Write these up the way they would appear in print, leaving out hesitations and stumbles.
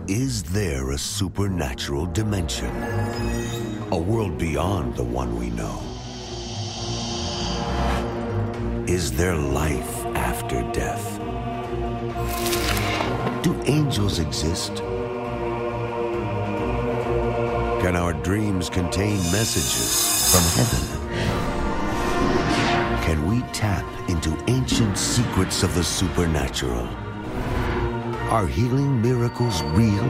Is there a supernatural dimension? A world beyond the one we know? Is there life after death? Do angels exist? Can our dreams contain messages from heaven? Can we tap into ancient secrets of the supernatural? Are healing miracles real?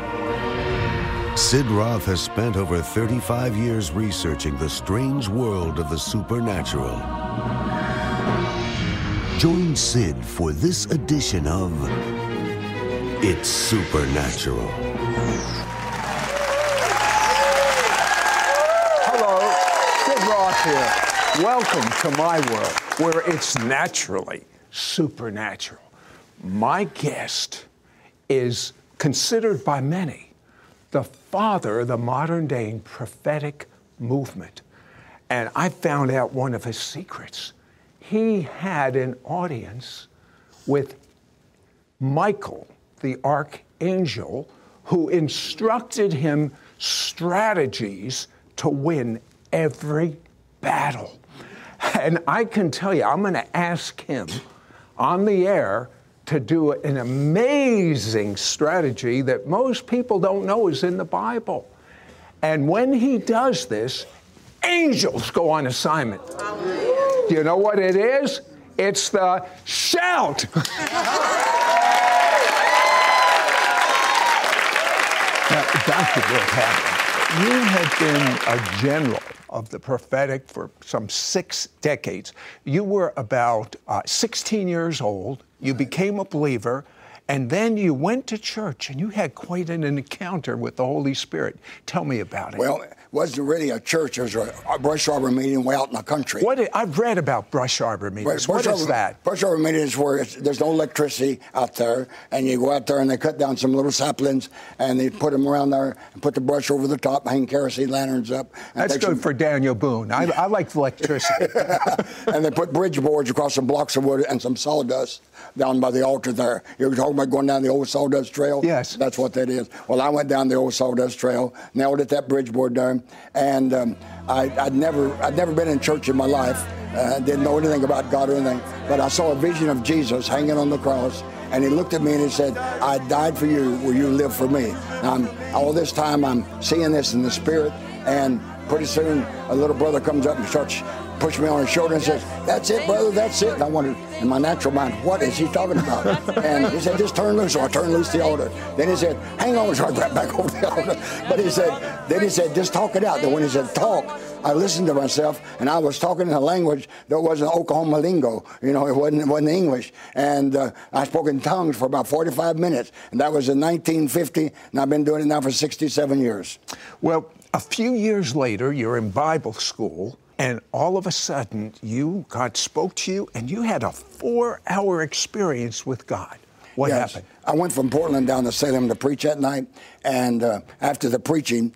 Sid Roth has spent over 35 years researching the strange world of the supernatural. Join Sid for this edition of It's Supernatural. Hello, Sid Roth here. Welcome to my world, where it's naturally supernatural. My guest is considered by many the father of the modern-day prophetic movement. And I found out one of his secrets. He had an audience with Michael, the archangel, who instructed him strategies to win every battle. And I can tell you, I'm going to ask him on the air to do an amazing strategy that most people don't know is in the Bible. And when he does this, angels go on assignment. Do you know what it is? It's the shout. Now, Dr. Bill Hamon, you have been a general of the prophetic for some 6 decades. You were about 16 years old. You became a believer, and then you went to church, and you had quite an encounter with the Holy Spirit. Tell me about it. Well, it wasn't really a church. It was a brush arbor meeting way out in the country. I've read about brush arbor meetings. What is that? Brush arbor meeting is where there's no electricity out there, and you go out there and they cut down some little saplings, and they put them around there and put the brush over the top, hang kerosene lanterns up. That's good for Daniel Boone. I like electricity. And they put bridge boards across some blocks of wood and some sawdust down by the altar there. You were talking about going down the old sawdust trail? Yes. That's what that is. Well, I went down the old sawdust trail, nailed at that bridge board there, and I'd never been in church in my life. Didn't know anything about God or anything, but I saw a vision of Jesus hanging on the cross, and he looked at me and he said, "I died for you, will you live for me?" Now, all this time I'm seeing this in the spirit, and pretty soon a little brother comes up and starts pushing me on his shoulder and says, "That's it, brother, that's it." And I wondered in my natural mind, what is he talking about? And he said, "Just turn loose." So I turned loose the altar. Then he said, "Hang on." So I grabbed back over the altar. But he said, "Just talk it out." Then when he said talk, I listened to myself, and I was talking in a language that wasn't Oklahoma lingo. You know, it wasn't English. And I spoke in tongues for about 45 minutes. And that was in 1950, and I've been doing it now for 67 years. Well, a few years later, you're in Bible school, and all of a sudden, God spoke to you, and you had a 4-hour experience with God. What happened? I went from Portland down to Salem to preach that night, and after the preaching,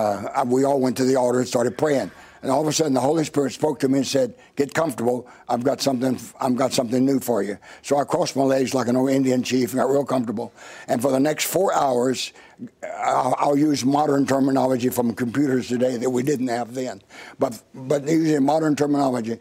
we all went to the altar and started praying. And all of a sudden, the Holy Spirit spoke to me and said, "Get comfortable. I've got something new for you." So I crossed my legs like an old Indian chief and got real comfortable. And for the next 4 hours, I'll use modern terminology from computers today that we didn't have then. But using modern terminology,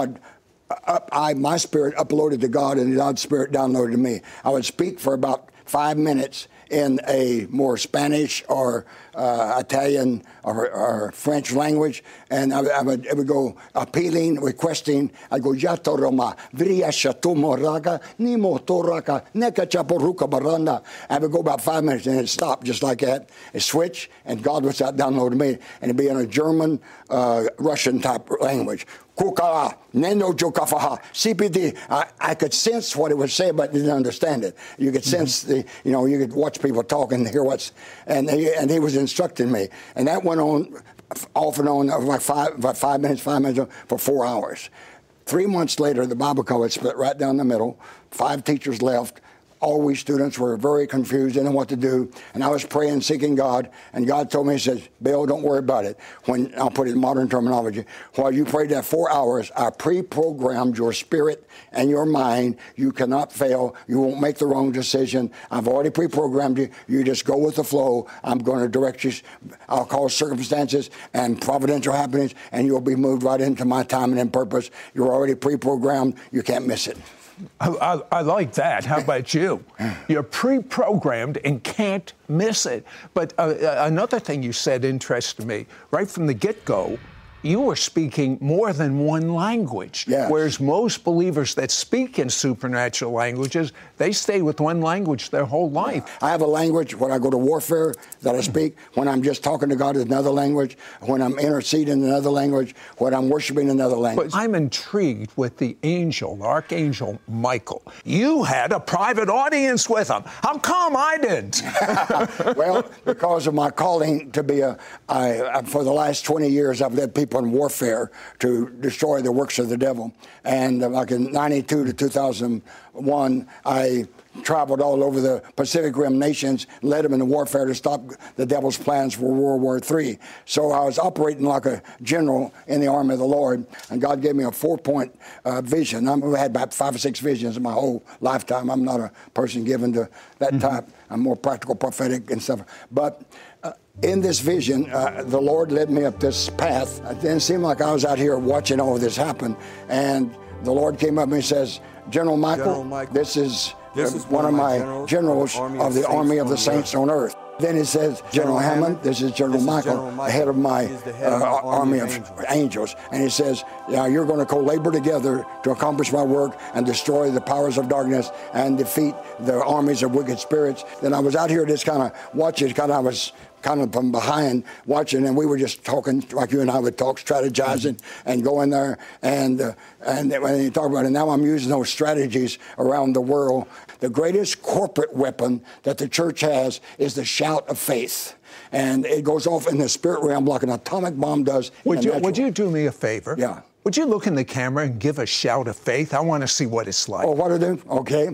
my spirit uploaded to God, and God's spirit downloaded to me. I would speak for about 5 minutes in a more Spanish or Italian or French language, and I would go appealing, requesting. I'd go, "Yatoroma, Vriashatomoraga, Nimotoraka, Nekachaporuka Baranda." I would go about 5 minutes, and it'd stop just like that. It'd switch, and God would download me, and it'd be in a German, Russian type language. Kukala, Nendo Jokafaha, CPD. I could sense what it was saying, but didn't understand it. You could sense you could watch people talk and hear and he was instructing me. And that went on off and on like five minutes for 4 hours. 3 months later, the Bible college split right down the middle. 5 teachers left. all we students were very confused, didn't know what to do. And I was praying, seeking God. And God told me, he says, Bill, don't worry about it. When I'll put it in modern terminology, while you prayed that 4 hours, I pre-programmed your spirit and your mind. You cannot fail. You won't make the wrong decision. I've already pre-programmed you. You just go with the flow. I'm going to direct you. I'll cause circumstances and providential happenings, and you'll be moved right into my timing and purpose. You're already pre-programmed. You can't miss it. I like that. How about you? You're pre-programmed and can't miss it. But another thing you said interested me. Right from the get-go, you were speaking more than one language. Yes. Whereas most believers that speak in supernatural languages, they stay with one language their whole life. I have a language when I go to warfare that I speak. When I'm just talking to God, is another language. When I'm interceding, another language. When I'm worshiping, another language. But I'm intrigued with the Archangel Michael. You had a private audience with him. How come I didn't? Well, because of my calling to be for the last 20 years, I've led people in warfare to destroy the works of the devil. And like in 92 to 2001, I traveled all over the Pacific Rim nations, led them into warfare to stop the devil's plans for World War III. So I was operating like a general in the army of the Lord, and God gave me a 4-point vision. I had about 5 or 6 visions in my whole lifetime. I'm not a person given to that type. I'm more practical, prophetic, and stuff. But in this vision, the Lord led me up this path. It didn't seem like I was out here watching all of this happen. And the Lord came up and says, General Michael, this is one of my generals of the army of the saints on earth. Then it says, General Hammond, this is General Michael, head of my army of angels. And he says, yeah, you're going to co-labor together to accomplish my work and destroy the powers of darkness and defeat the armies of wicked spirits. Then I was out here just kind of watching, I was kind of from behind watching, and we were just talking like you and I would talk, strategizing and going there. And when you talk about it, now I'm using those strategies around the world. The greatest corporate weapon that the church has is the shout of faith. And it goes off in the spirit realm like an atomic bomb does. Would you do me a favor? Yeah. Would you look in the camera and give a shout of faith? I want to see what it's like. Oh, what to do? Okay.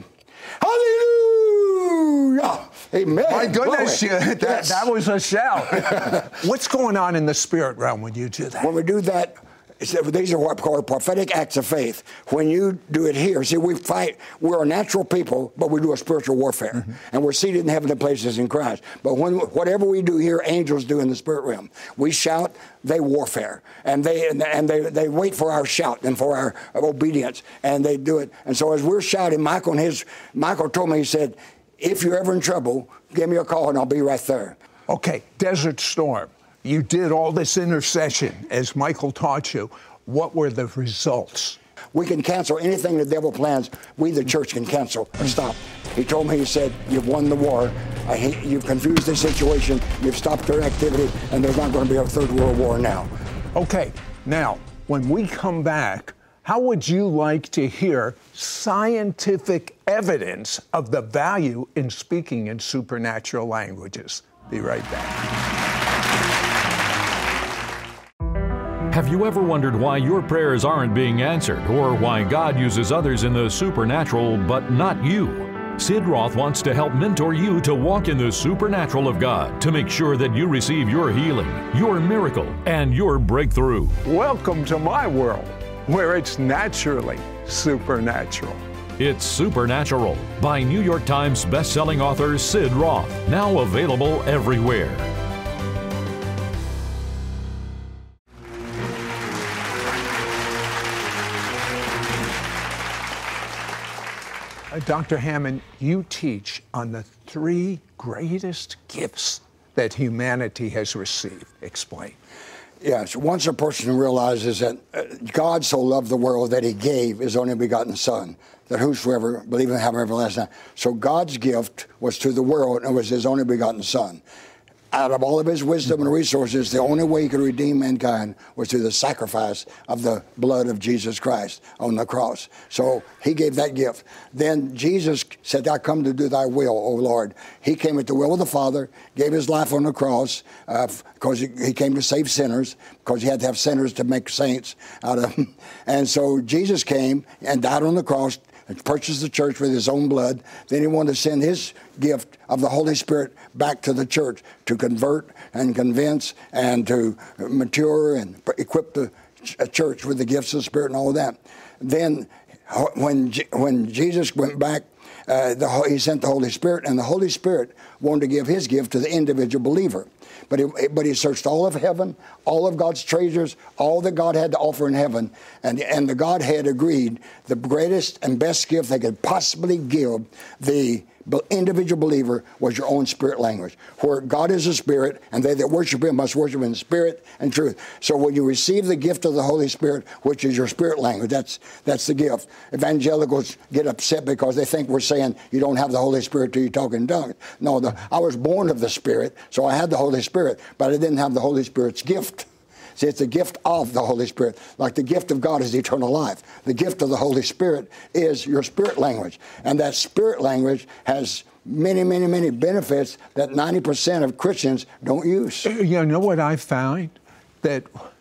Hallelujah! Amen. My goodness, that was a shout. What's going on in the spirit realm when you do that? When we do that, these are what are called prophetic acts of faith. When you do it here, see, we fight. We're a natural people, but we do a spiritual warfare, and we're seated in heavenly places in Christ. But whatever we do here, angels do in the spirit realm. We shout, they warfare, and they wait for our shout and for our obedience, and they do it. And so as we're shouting, Michael told me, he said, if you're ever in trouble, give me a call and I'll be right there. Okay, Desert Storm. You did all this intercession as Michael taught you. What were the results? We can cancel anything the devil plans. We, the church, can cancel and stop. He told me, he said, you've won the war. You've confused the situation. You've stopped their activity, and there's not going to be a third world war now. Okay, now, when we come back, how would you like to hear scientific evidence of the value in speaking in supernatural languages? Be right back. Have you ever wondered why your prayers aren't being answered, or why God uses others in the supernatural but not you? Sid Roth wants to help mentor you to walk in the supernatural of God to make sure that you receive your healing, your miracle, and your breakthrough. Welcome to my world, where it's naturally supernatural. It's Supernatural by New York Times best-selling author Sid Roth, now available everywhere. Dr. Hammond, you teach on the 3 greatest gifts that humanity has received. Explain. Yes, once a person realizes that God so loved the world that he gave his only begotten Son, that whosoever believe in him have everlasting life. So God's gift was to the world, and it was his only begotten Son. Out of all of his wisdom and resources, the only way he could redeem mankind was through the sacrifice of the blood of Jesus Christ on the cross. So he gave that gift. Then Jesus said, I come to do thy will, O Lord. He came at the will of the Father, gave his life on the cross, because he came to save sinners, because he had to have sinners to make saints out of them. And so Jesus came and died on the cross, and purchased the church with his own blood. Then he wanted to send his gift of the Holy Spirit back to the church to convert and convince and to mature and equip the church with the gifts of the Spirit and all of that. Then when Jesus went back, he sent the Holy Spirit, and the Holy Spirit wanted to give his gift to the individual believer. But he searched all of heaven, all of God's treasures, all that God had to offer in heaven, and the Godhead agreed the greatest and best gift they could possibly give the individual believer was your own spirit language. For God is a spirit, and they that worship him must worship in spirit and truth. So when you receive the gift of the Holy Spirit, which is your spirit language, that's the gift. Evangelicals get upset because they think we're saying you don't have the Holy Spirit till you talk in tongues. No, I was born of the Spirit, so I had the Holy Spirit, but I didn't have the Holy Spirit's gift. See, it's the gift of the Holy Spirit. Like the gift of God is eternal life. The gift of the Holy Spirit is your spirit language. And that spirit language has many, many, many benefits that 90% of Christians don't use. You know what I found? That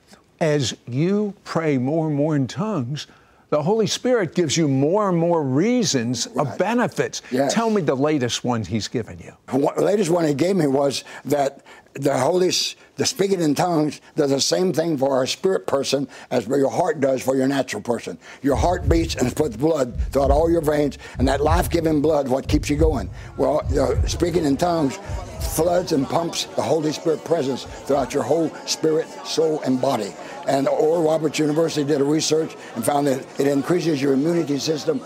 as you pray more and more in tongues, the Holy Spirit gives you more and more reasons of benefits. Yes. Tell me the latest one he's given you. The latest one he gave me was that the speaking in tongues does the same thing for our spirit person as your heart does for your natural person. Your heart beats and puts blood throughout all your veins, and that life-giving blood what keeps you going. Well, speaking in tongues floods and pumps the Holy Spirit presence throughout your whole spirit, soul, and body. And Oral Roberts University did a research and found that it increases your immunity system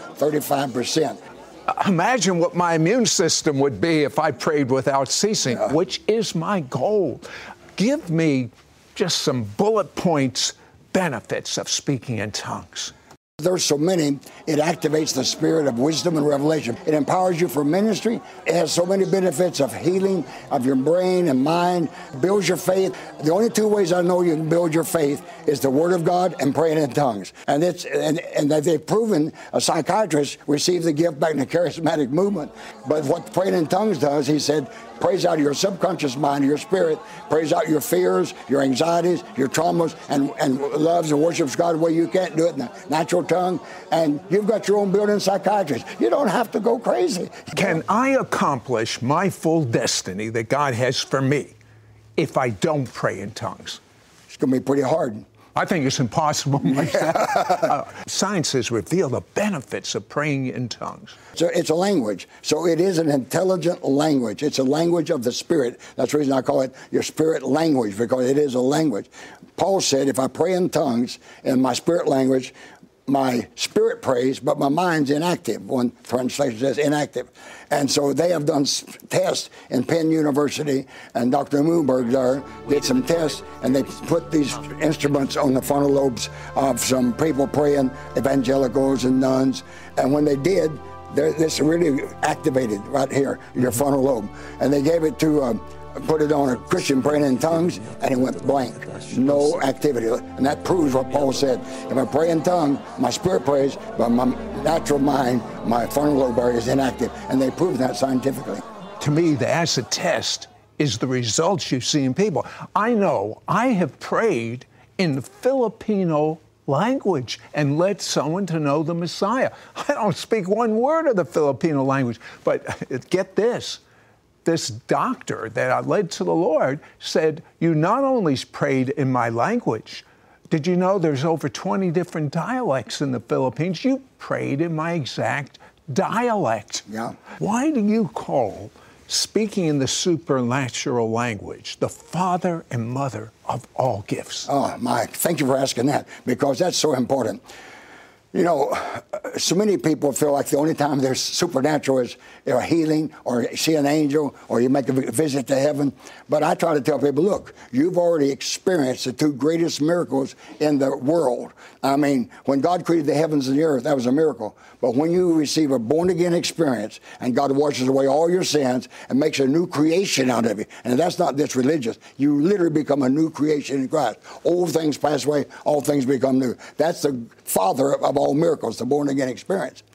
35%. Imagine what my immune system would be if I prayed without ceasing, which is my goal. Give me just some bullet points, benefits of speaking in tongues. There's so many. It activates the spirit of wisdom and revelation. It empowers you for ministry. It has so many benefits of healing of your brain and mind. Builds your faith. The only two ways I know you can build your faith is the Word of God and praying in tongues. And they've proven psychiatrists receive the gift back in the charismatic movement. But what praying in tongues does, he said, prays out of your subconscious mind, your spirit, prays out your fears, your anxieties, your traumas, and loves and worships God the way you can't do it in the natural tongue. And you've got your own built-in psychiatrist. You don't have to go crazy. Can I accomplish my full destiny that God has for me if I don't pray in tongues? It's going to be pretty hard. I think it's impossible myself. Science has revealed the benefits of praying in tongues. So it's a language. So it is an intelligent language. It's a language of the Spirit. That's the reason I call it your spirit language, because it is a language. Paul said, if I pray in tongues in my spirit language, my spirit prays, but my mind's inactive. One translation says inactive. And so they have done tests in Penn University, and Dr. Moonberg there did some tests, and they put these instruments on the frontal lobes of some people praying, evangelicals and nuns. And when they did, this really activated right here, your frontal lobe. And they gave it to put it on a Christian praying in tongues, and it went blank. No activity. And that proves what Paul said. If I pray in tongues, my spirit prays, but my natural mind, my frontal lobe area is inactive. And they proved that scientifically. To me, the acid test is the results you see in people. I know I have prayed in the Filipino language and led someone to know the Messiah. I don't speak one word of the Filipino language, but get this. This doctor that I led to the Lord said, you not only prayed in my language, did you know there's over 20 different dialects in the Philippines? You prayed in my exact dialect. Yeah. Why do you call speaking in the supernatural language the father and mother of all gifts? Oh, Mike, thank you for asking that, because that's so important. You know, so many people feel like the only time there's supernatural is healing, or see an angel, or you make a visit to heaven. But I try to tell people, look, you've already experienced the two greatest miracles in the world. I mean, when God created the heavens and the earth, that was a miracle. But when you receive a born-again experience, and God washes away all your sins and makes a new creation out of you, and that's not just religious, you literally become a new creation in Christ. Old things pass away, all things become new. That's the father of all miracles, the born-again experience.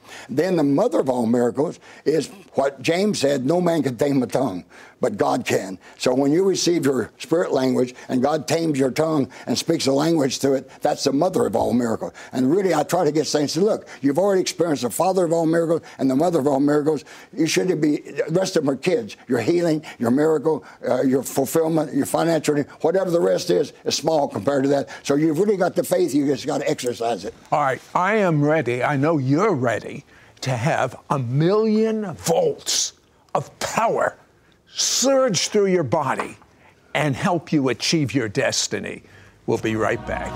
Then the mother of all miracles is what James said, no man can tame a tongue, but God can. So when you receive your spirit language and God tames your tongue and speaks a language to it, that's the mother of all miracles. And really, I try to get saints to look, you've already experienced the father of all miracles and the mother of all miracles. You shouldn't be, the rest of them are kids. Your healing, your miracle, your fulfillment, your financial, whatever the rest is small compared to that. So you've really got the faith, you just got to exercise it. All right, I am ready. I know you're ready to have 1,000,000 volts of power surge through your body and help you achieve your destiny. We'll be right back.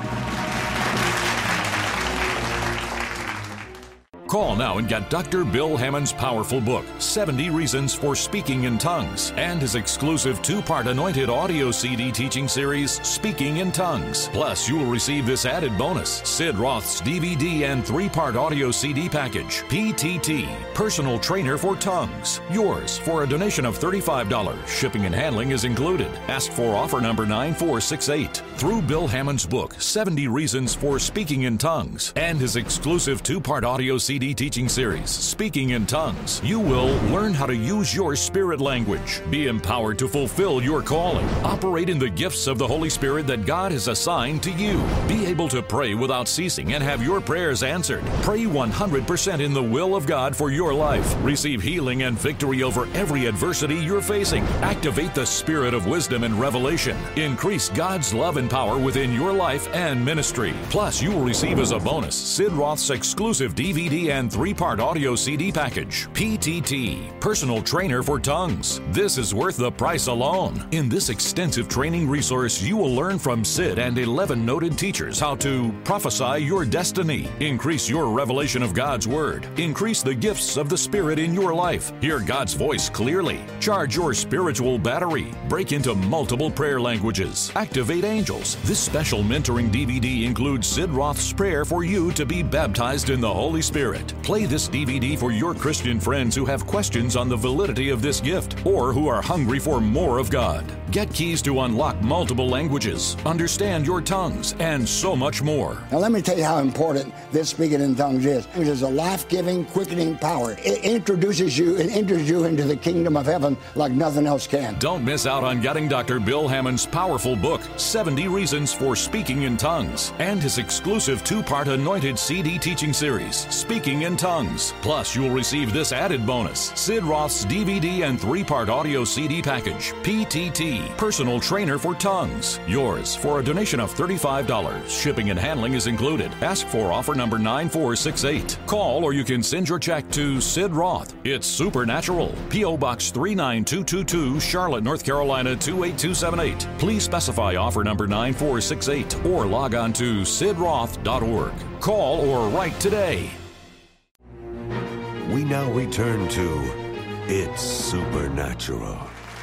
Call now and get Dr. Bill Hammond's powerful book, 70 Reasons for Speaking in Tongues, and his exclusive 2-part anointed audio CD teaching series, Speaking in Tongues. Plus, you will receive this added bonus, Sid Roth's DVD and 3-part audio CD package, PTT, Personal Trainer for Tongues. Yours for a donation of $35. Shipping and handling is included. Ask for offer number 9468. Through Bill Hammond's book, 70 Reasons for Speaking in Tongues, and his exclusive 2-part audio CD teaching series, Speaking in Tongues, you will learn how to use your spirit language, be empowered to fulfill your calling, operate in the gifts of the Holy Spirit that God has assigned to you, be able to pray without ceasing and have your prayers answered, pray 100% in the will of God for your life, receive healing and victory over every adversity you're facing, activate the spirit of wisdom and revelation, increase God's love and power within your life and ministry. Plus, you will receive as a bonus Sid Roth's exclusive DVD and 3-part audio CD package, PTT, Personal Trainer for Tongues. This is worth the price alone. In this extensive training resource, you will learn from Sid and 11 noted teachers how to prophesy your destiny, increase your revelation of God's Word, increase the gifts of the Spirit in your life, hear God's voice clearly, charge your spiritual battery, break into multiple prayer languages, activate angels. This special mentoring DVD includes Sid Roth's prayer for you to be baptized in the Holy Spirit. Play this DVD for your Christian friends who have questions on the validity of this gift or who are hungry for more of God. Get keys to unlock multiple languages, understand your tongues, and so much more. Now let me tell you how important this speaking in tongues is. It is a life-giving, quickening power. It introduces you and enters you into the kingdom of heaven like nothing else can. Don't miss out on getting Dr. Bill Hammond's powerful book, 70 Reasons for Speaking in Tongues, and his exclusive 2-part anointed CD teaching series, Speaking in Tongues. Plus, you'll receive this added bonus, Sid Roth's DVD and 3-part audio CD package, PTT, Personal Trainer for Tongues. Yours for a donation of $35. Shipping and handling is included. Ask for offer number 9468. Call or you can send your check to Sid Roth. It's Supernatural. P.O. Box 39222, Charlotte, North Carolina 28278. Please specify offer number 9468 or log on to sidroth.org. Call or write today. We now return to It's Supernatural.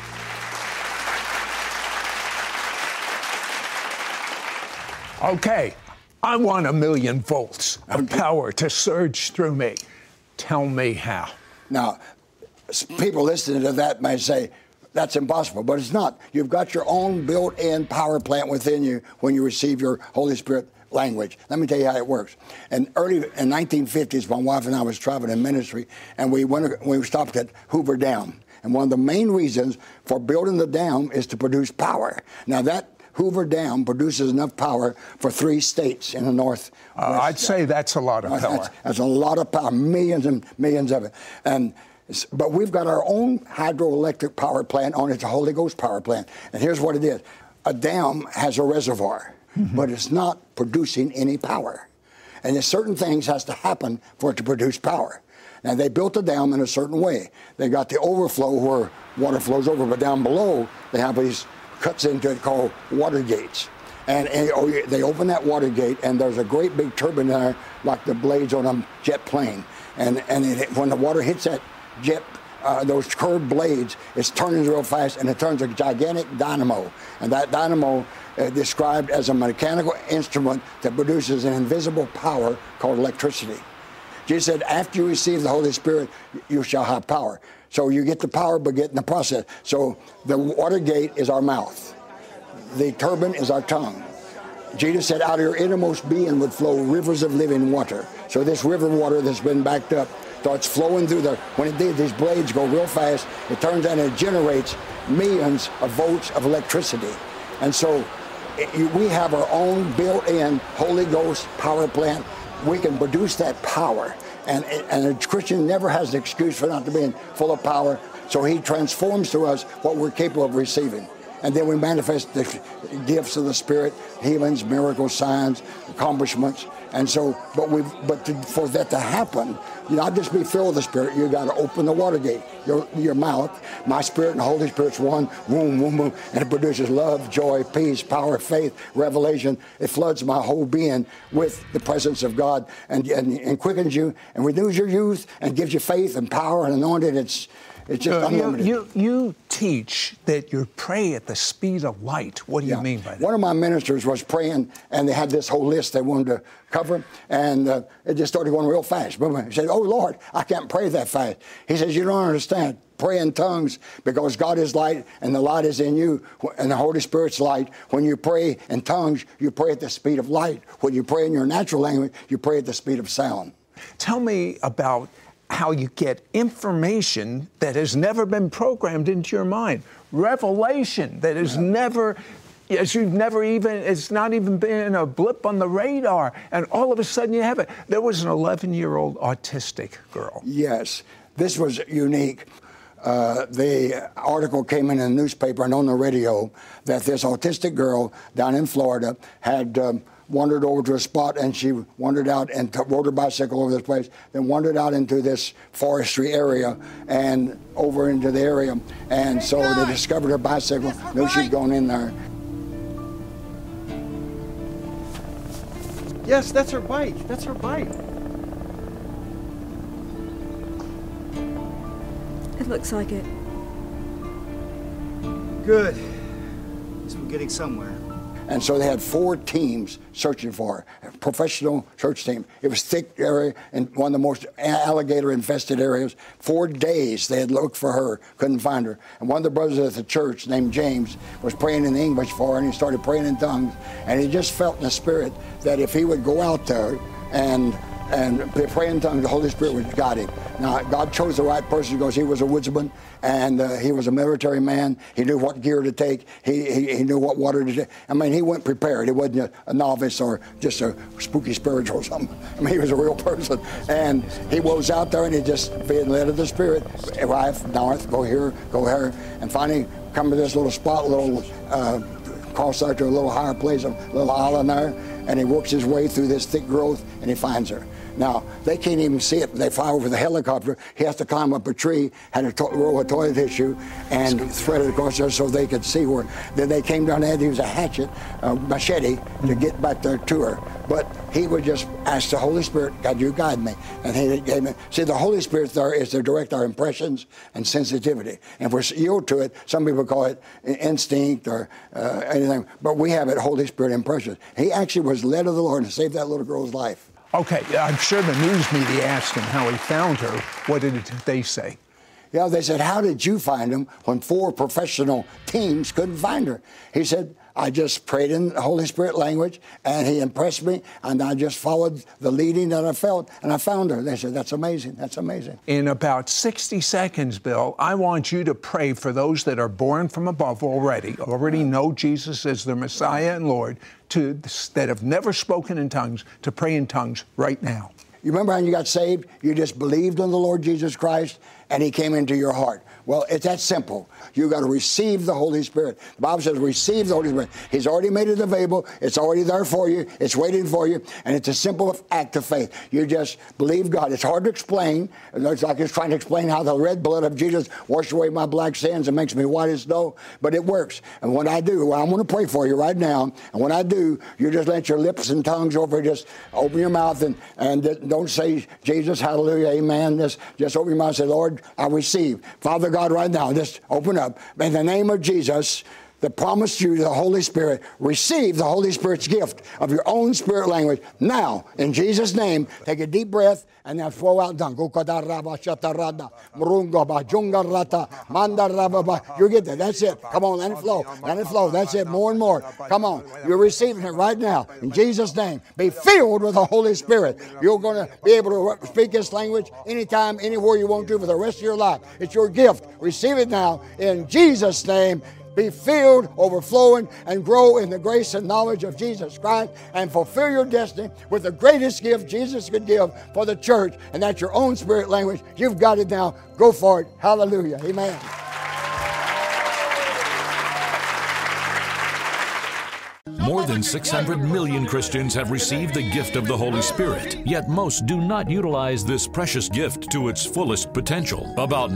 Okay, I want 1,000,000 volts of power to surge through me. Tell me how. Now, people listening to that may say, that's impossible, but it's not. You've got your own built-in power plant within you when you receive your Holy Spirit language. Let me tell you how it works. And early in 1950s, my wife and I was traveling in ministry, and we stopped at Hoover Dam. And one of the main reasons for building the dam is to produce power. Now, that Hoover Dam produces enough power for 3 states in the north. I'd say that's a lot of power. That's a lot of power, millions and millions of it. But we've got our own hydroelectric power plant on it. It's a Holy Ghost power plant. And here's what it is. A dam has a reservoir, but it's not producing any power. And there's certain things has to happen for it to produce power. Now, they built the dam in a certain way. They got the overflow where water flows over, but down below, they have these cuts into it called water gates. And they open that water gate, and there's a great big turbine there, like the blades on a jet plane. And when the water hits that jet, those curved blades, it's turning real fast, and it turns a gigantic dynamo. And that dynamo is described as a mechanical instrument that produces an invisible power called electricity. Jesus said, after you receive the Holy Spirit, you shall have power. So you get the power, but get in the process. So the water gate is our mouth. The turbine is our tongue. Jesus said, out of your innermost being would flow rivers of living water. So this river water that's been backed up starts flowing through when it did, these blades go real fast, it turns out and it generates millions of volts of electricity. And so we have our own built-in Holy Ghost power plant. We can produce that power. And a Christian never has an excuse for not being full of power. So he transforms to us what we're capable of receiving. And then we manifest the gifts of the Spirit, healings, miracles, signs, accomplishments. And so, for that to happen, you not just be filled with the Spirit, you got to open the water gate, your mouth. My Spirit and the Holy Spirit's one, boom, boom, boom, and it produces love, joy, peace, power, faith, revelation. It floods my whole being with the presence of God and quickens you and renews your youth and gives you faith and power and anointing. It's just unlimited. You teach that you pray at the speed of light. What do you mean by that? One of my ministers was praying, and they had this whole list they wanted to cover, and it just started going real fast. He said, "Oh, Lord, I can't pray that fast." He says, "You don't understand. Pray in tongues because God is light, and the light is in you, and the Holy Spirit's light. When you pray in tongues, you pray at the speed of light. When you pray in your natural language, you pray at the speed of sound." Tell me about how you get information that has never been programmed into your mind. Revelation that is never, it's not even been a blip on the radar, and all of a sudden you have it. There was an 11-year-old autistic girl. Yes, this was unique. The article came in the newspaper and on the radio that this autistic girl down in Florida had wandered over to a spot, and she wandered out and rode her bicycle over this place, then wandered out into this forestry area and over into the area. And so they discovered her bicycle, knew she'd gone in there. Yes, that's her bike. That's her bike. It looks like it. Good. So we're getting somewhere. And so they had 4 teams searching for her, a professional search team. It was thick area and one of the most alligator-infested areas. 4 days they had looked for her, couldn't find her. And one of the brothers at the church named James was praying in English for her, and he started praying in tongues. And he just felt in the Spirit that if he would go out there and pray in tongues, the Holy Spirit would guide him. Now, God chose the right person because he was a woodsman, and he was a military man. He knew what gear to take. He knew what water to take. I mean, he went prepared. He wasn't a novice or just a spooky spiritual or something. I mean, he was a real person. And he was out there, and he just being led of the Spirit. Arrive north, go here, go there, and finally come to this little spot, cross out to a little higher place, a little island there, and he works his way through this thick growth, and he finds her. Now, they can't even see it. They fly over the helicopter. He has to climb up a tree, had a roll of toilet tissue, and thread it across there so they could see her. Then they came down there to use a hatchet, machete, to get back there to her. But he would just ask the Holy Spirit, God, you guide me. And he gave me. See, the Holy Spirit there is to direct our impressions and sensitivity. And if we yield to it, some people call it instinct or anything. But we have it, Holy Spirit impressions. He actually was led of the Lord to save that little girl's life. Okay, I'm sure the news media asked him how he found her. What did they say? Yeah, they said, how did you find him when 4 professional teams couldn't find her? He said, I just prayed in the Holy Spirit language, and he impressed me, and I just followed the leading that I felt, and I found her. They said, that's amazing, that's amazing. In about 60 seconds, Bill, I want you to pray for those that are born from above already know Jesus as their Messiah and Lord, that have never spoken in tongues, to pray in tongues right now. You remember when you got saved? You just believed in the Lord Jesus Christ, and he came into your heart. Well, it's that simple. You got to receive the Holy Spirit. The Bible says receive the Holy Spirit. He's already made it available. It's already there for you. It's waiting for you. And it's a simple act of faith. You just believe God. It's hard to explain. It's like it's trying to explain how the red blood of Jesus washed away my black sins and makes me white as snow. But it works. And when I do, I'm going to pray for you right now. And when I do, you just let your lips and tongues over. Just open your mouth and don't say Jesus, hallelujah, amen. Just open your mouth and say, Lord, I receive. Father God, right now, just open up. In the name of Jesus, the promise to you, the Holy Spirit. Receive the Holy Spirit's gift of your own spirit language now, in Jesus' name. Take a deep breath and then flow out tongue. You get that. That's it. Come on, let it flow. Let it flow. That's it. More and more. Come on. You're receiving it right now. In Jesus' name. Be filled with the Holy Spirit. You're going to be able to speak this language anytime, anywhere you want to for the rest of your life. It's your gift. Receive it now. In Jesus' name. Be filled, overflowing, and grow in the grace and knowledge of Jesus Christ, and fulfill your destiny with the greatest gift Jesus could give for the church, and that's your own spirit language. You've got it now. Go for it. Hallelujah. Amen. More than 600 million Christians have received the gift of the Holy Spirit, yet most do not utilize this precious gift to its fullest potential. About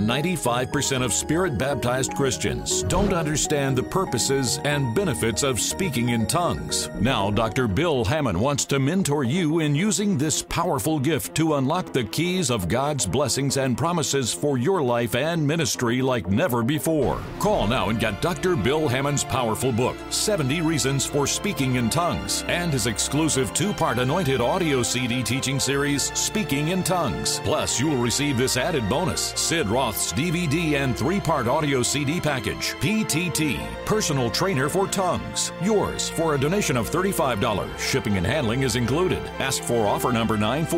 95% of Spirit-baptized Christians don't understand the purposes and benefits of speaking in tongues. Now, Dr. Bill Hamon wants to mentor you in using this powerful gift to unlock the keys of God's blessings and promises for your life and ministry like never before. Call now and get Dr. Bill Hamon's powerful book, 70 Reasons for Speaking in Tongues, and his exclusive 2-part anointed audio CD teaching series, Speaking in Tongues. Plus, you will receive this added bonus, Sid Roth's DVD and 3-part audio CD package, PTT, Personal Trainer for Tongues. Yours for a donation of $35. Shipping and handling is included. Ask for offer number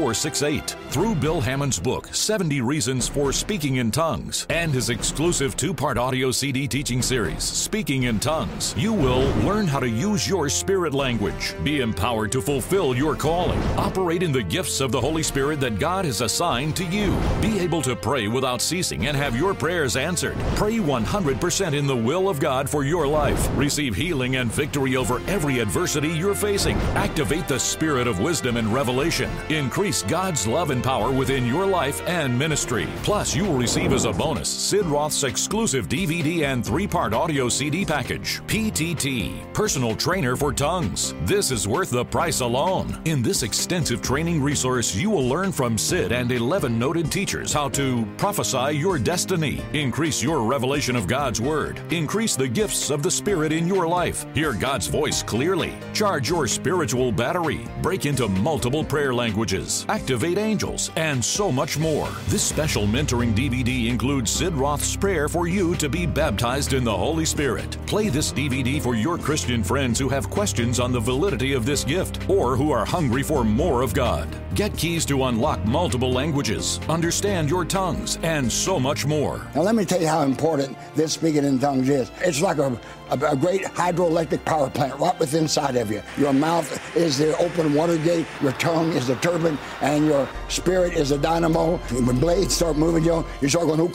9468. Through Bill Hamon's book, 70 Reasons for Speaking in Tongues, and his exclusive 2-part audio CD teaching series, Speaking in Tongues, you will learn how to use your spirit language, be empowered to fulfill your calling, operate in the gifts of the Holy Spirit that God has assigned to you, be able to pray without ceasing and have your prayers answered, pray 100% in the will of God for your life, receive healing and victory over every adversity you're facing, activate the spirit of wisdom and revelation, increase God's love and power within your life and ministry. Plus, you will receive as a bonus Sid Roth's exclusive DVD and 3-part audio CD package, PTT, Personal Trainer for Tongues. This is worth the price alone. In this extensive training resource, you will learn from Sid and 11 noted teachers how to prophesy your destiny, increase your revelation of God's Word, increase the gifts of the Spirit in your life, hear God's voice clearly, charge your spiritual battery, break into multiple prayer languages, activate angels, and so much more. This special mentoring DVD includes Sid Roth's prayer for you to be baptized in the Holy Spirit. Play this DVD for your Christian friends who have questions on the validity of this gift or who are hungry for more of God. Get keys to unlock multiple languages, understand your tongues, and so much more. Now let me tell you how important this speaking in tongues is. It's like a great hydroelectric power plant right within inside of you. Your mouth is the open water gate, your tongue is the turbine, and your spirit is the dynamo. When blades start moving, you start going,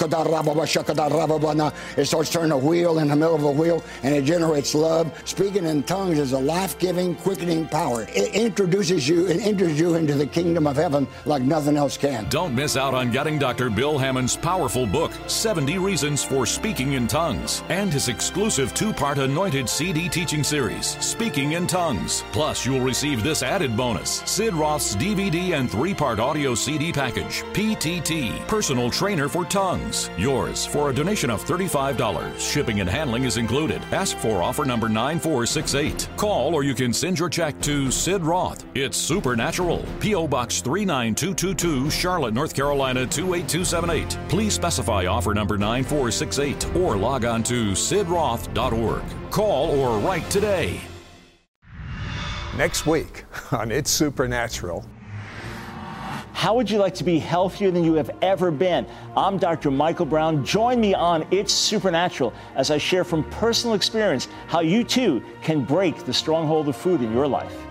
it starts turning a wheel in the middle of a wheel, and it generates love. Speaking in tongues is a life-giving, quickening power. It introduces you and enters you into the kingdom of heaven like nothing else can. Don't miss out on getting Dr. Bill Hamon's powerful book, 70 Reasons for Speaking in Tongues, and his exclusive 2-part anointed CD teaching series, Speaking in Tongues. Plus, you'll receive this added bonus, Sid Roth's DVD and 3-part audio CD package, PTT, Personal Trainer for Tongues. Yours for a donation of $35. Shipping and handling is included. Ask for offer number 9468. Call or you can send your check to Sid Roth. It's supernatural. P.O. Box 39222, Charlotte, North Carolina 28278. Please specify offer number 9468 or log on to sidroth.org. Call or write today. Next week on It's Supernatural. How would you like to be healthier than you have ever been? I'm Dr. Michael Brown. Join me on It's Supernatural as I share from personal experience how you too can break the stronghold of food in your life.